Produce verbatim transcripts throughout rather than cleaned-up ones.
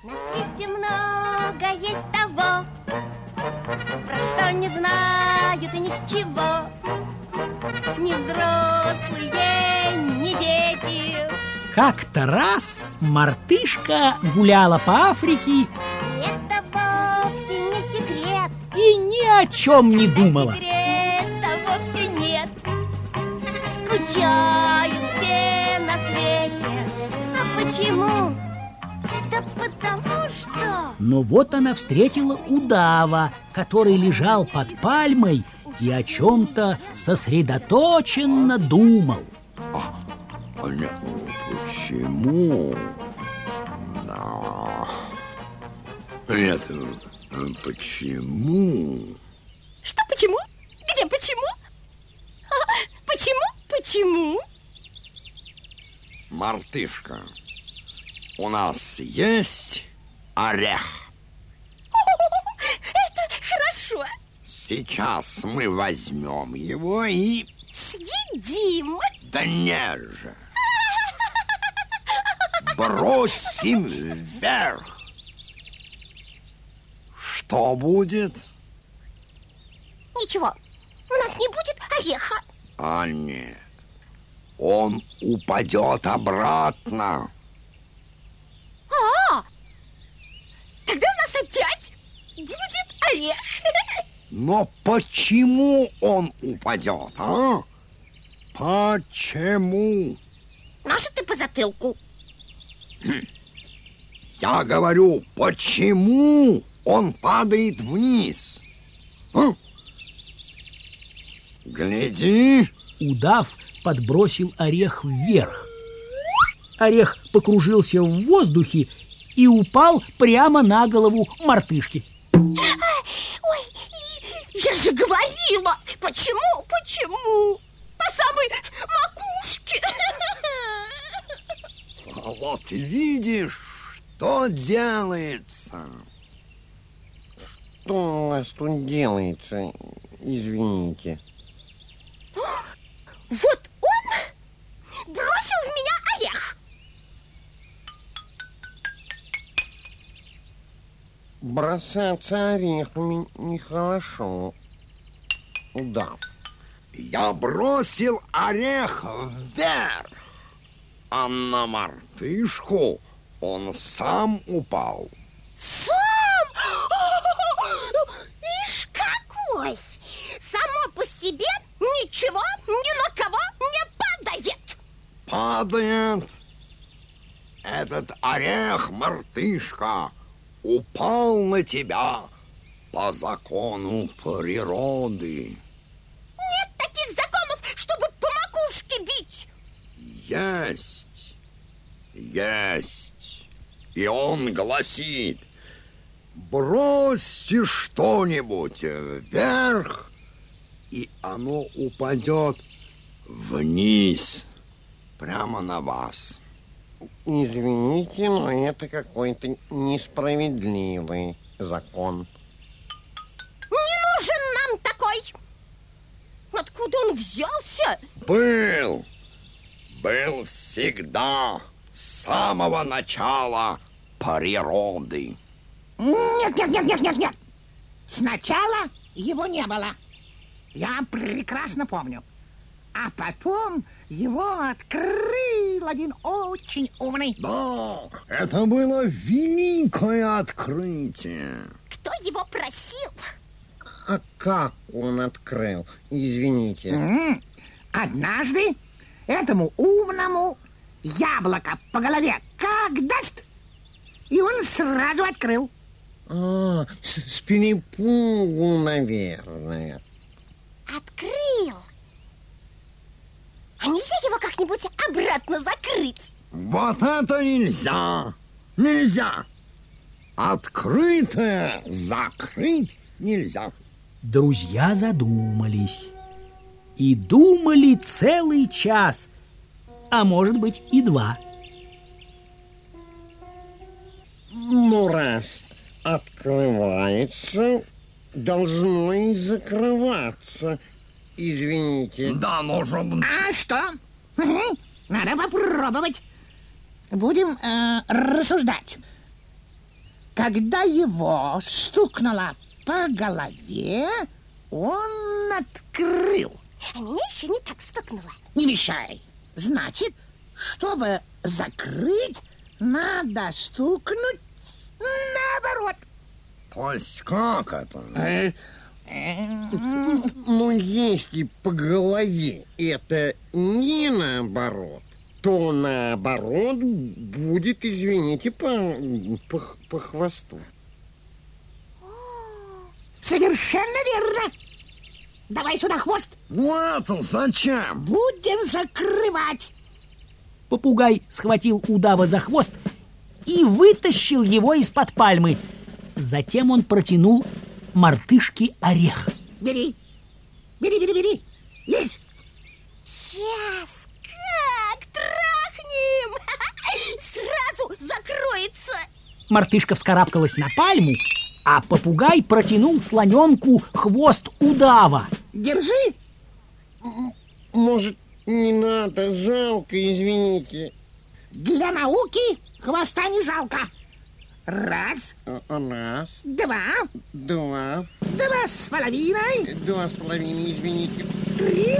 На свете много есть того, про что не знают ничего ни взрослые, ни дети. Как-то раз мартышка гуляла по Африке, И это вовсе не секрет, и ни о чем не думала. а секрета вовсе нет. Скучают все на свете. А почему? Да потому что... Но вот она встретила удава, который лежал под пальмой и о чем-то сосредоточенно думал. А, понятно, почему? Да. Нет, почему? Что почему? Где почему? А, почему? Почему? Мартышка, у нас есть орех? Это хорошо. Сейчас мы возьмем его и... Съедим. Да не же. Бросим вверх. Что будет? Ничего, у нас не будет ореха. А нет, он упадет обратно. А, тогда у нас опять будет орех. Но почему он упадет, а? Почему? Маша, ты по затылку. Я говорю, почему он падает вниз? А? Гляди. Удав подбросил орех вверх. Орех покружился в воздухе и упал прямо на голову мартышки. Ой, я же говорила. Почему? Почему? По самой макушке. А вот видишь, что делается. Что у вас тут делается? Извините. Вот он бросил в меня орех. Бросаться орехами нехорошо. Удав. Я бросил орех вверх, а на мартышку он сам упал. Сам? Ишь какой! Само по себе ничего ни на кого не падает. Падает. Этот орех, мартышка, упал на тебя по закону природы. Нет таких законов, чтобы по макушке бить. Есть, есть. И он гласит: бросьте что-нибудь вверх, и оно упадет вниз, прямо на вас. Извините, но это какой-то несправедливый закон. Не нужен нам такой. Откуда он взялся? Был, был всегда, с самого начала природы. Нет, нет, нет, нет, нет, нет. Сначала его не было. Я прекрасно помню. А потом его открыл один очень умный. Да, это было великое открытие. Кто его просил? А как он открыл? Извините. М-м. Однажды этому умному яблоко по голове как даст, и он сразу открыл. А, с, с перепугу, наверное. Открыл. А нельзя его как-нибудь обратно закрыть? Вот это нельзя! Нельзя! Открытое закрыть нельзя. Друзья задумались. И думали целый час, а может быть и два. Ну, раз открывается, должно и закрываться. Извините. Да, нужен... А что? Мгм. Надо попробовать. Будем э, рассуждать. Когда его стукнуло по голове, он открыл. А меня еще не так стукнуло. Не мешай. Значит, чтобы закрыть, надо стукнуть наоборот. То есть как это? Э, Но если по голове это не наоборот, то наоборот будет, извините, по, по, по хвосту. Совершенно верно. Давай сюда хвост. Ну это зачем? Будем закрывать. Попугай схватил удава за хвост и вытащил его из-под пальмы. Затем он протянул мартышке орех. Бери. Бери, бери, бери. Лезь. Сейчас как трахнем! Сразу закроется. Мартышка вскарабкалась на пальму, а попугай протянул слоненку хвост удава. Держи. Может, не надо, жалко, извините. Для науки хвоста не жалко. Раз, Раз, два, два, два с половиной, два с половиной, извините. три.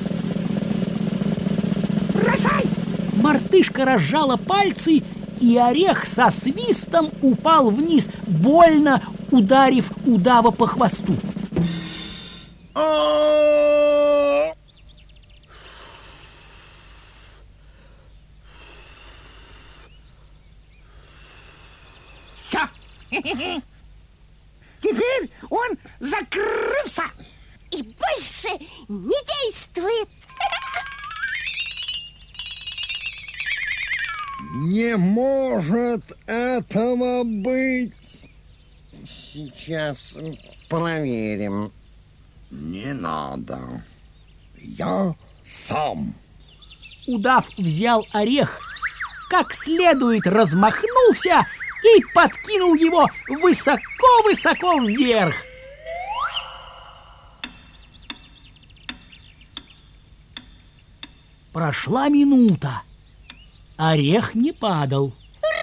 Бросай! Мартышка разжала пальцы, и орех со свистом упал вниз, больно ударив удава по хвосту. Все. Теперь он закрылся. И больше не действует. Не может этого быть. Сейчас проверим. Не надо. Я сам. Удав взял орех, как следует размахнулся и подкинул его высоко-высоко вверх. Прошла минута. Орех не падал.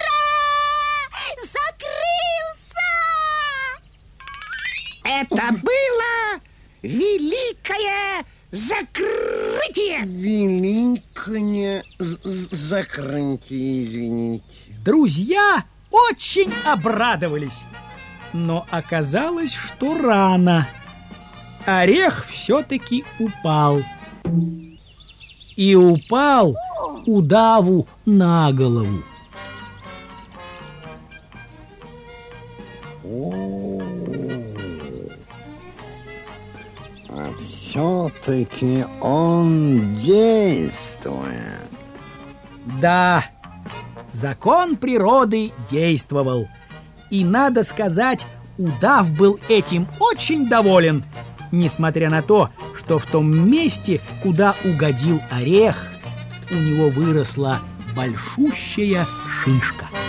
Закрылся! Это было великое закрытие. Великое закрытие, извините. Друзья очень обрадовались, но оказалось, что рано. Орех все-таки упал. И упал удаву на голову. А все-таки он действует. Да, закон природы действовал. И, надо сказать, удав был этим очень доволен, несмотря на то, что в том месте, куда угодил орех, у него выросла большущая шишка.